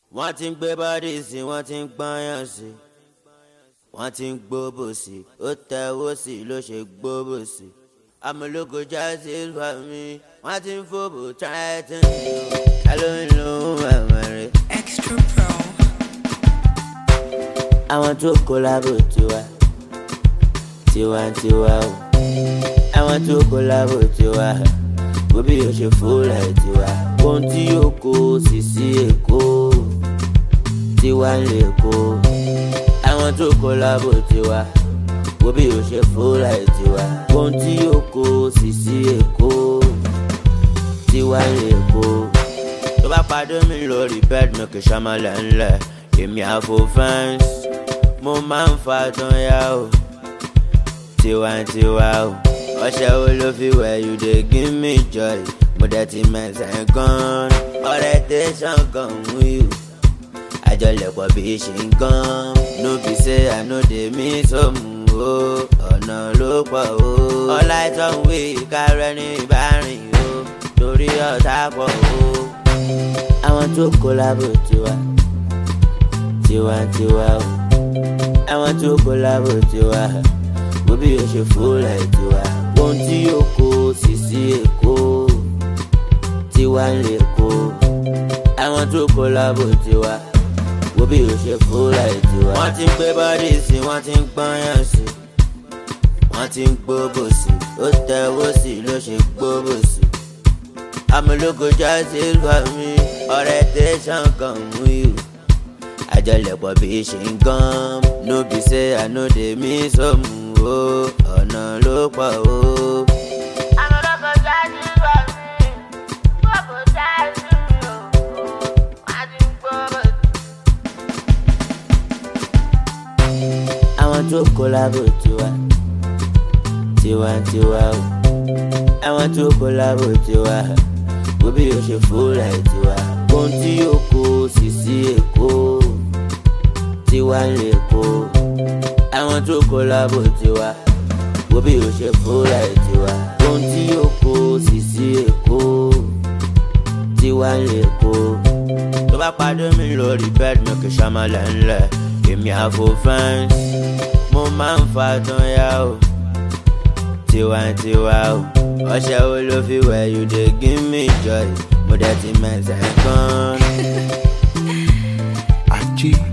wọ́n ti ń gbé bọ́dì sí wọ́n ti ń gbọ́yàn sí wọ́n ti ń gbóbò sí ó tẹ̀wó sí ló ṣe gbóbò sí amúlòkọ justice for me wọ́n ti ń fòbò triton alóyún ẹ̀mẹ̀rẹ̀. Extra Pro. àwọn tó kólàbò tiwa tiwantiwa o àwọn tó kólàbò tiwa bóbí yóò ṣe fúlẹ̀ tiwa ohun tí yóò kó sì sí èkó tiwa ń lè kó àwọn tó kólàbò tiwa bóbí yóò ṣe fúlẹ̀ tiwa ohun tí yóò kó sì sí èkó tiwa ń lè kó. tó bá pàdé mi lórí bed mi kì í ṣàmàlẹ̀ ńlẹ̀ èmi àfò fẹ́ǹsì mo máa ń fa tán yá o tiwantiwa o ọṣẹ wo ló fi wẹ̀ you dey give me joy mo dẹ̀ ti mẹ̀sẹ̀ gan orientation kan wí o àjọlẹ̀pọ̀ bí ṣe ń gan no be say I no dey miss home o ọ̀nà ló pọ̀ o ọlá ìtàn wí kárẹ́ ní ìbárìn o torí ọ̀tá pọ̀ o àwọn tó kólàbò tiwa tiwantiwa o àwọn tó kólàbò tiwa bóbí yóò ṣe fúlẹ̀ tiwa ohun tí yóò kó sì sí èkó tiwa ń lè kó àwọn tó kólàbò tiwa bóbí yóò ṣe fúlẹ̀ tiwa. wọ́n ti ń gbé bọ́dì sí wọ́n ti ń gbọ́yàn sí wọ́n ti ń gbóbò sí ó tẹ̀wó sí ló ṣe gbóbò sí amúlòkọ justice for me orientation kan mú yù àjọlẹ̀pọ̀ bí ṣe ń gan no be say I no dey miss home o ọ̀nà ló pọ̀ o. amúlòkọ justice for me gbogbo justice o wọ́n ti ń gbóbò. àwọn tó kólàbò tiwa tiwantiwa o àwọn tó kólàbò tiwa bóbí yóò ṣe fúlẹ̀ tiwa ohun tí yóò kó sì sí èkó tiwa ń lè kó àwọn tó kólàbò tiwa bóbí yóò ṣe fúlẹ̀ tiwa ohun tí yóò kó sì sí èkó tiwa ń lè kó. tó bá pàdé mi lórí bed mi kì í ṣàmàlẹ̀ ńlẹ̀ èmi àfò fẹ́ǹsì mo máa ń fa tán yá o tiwantiwa o ọṣẹ wo ló fi wẹ̀ you dey give me joy mo dẹ̀ ti mẹ̀sẹ̀ gan. Ají.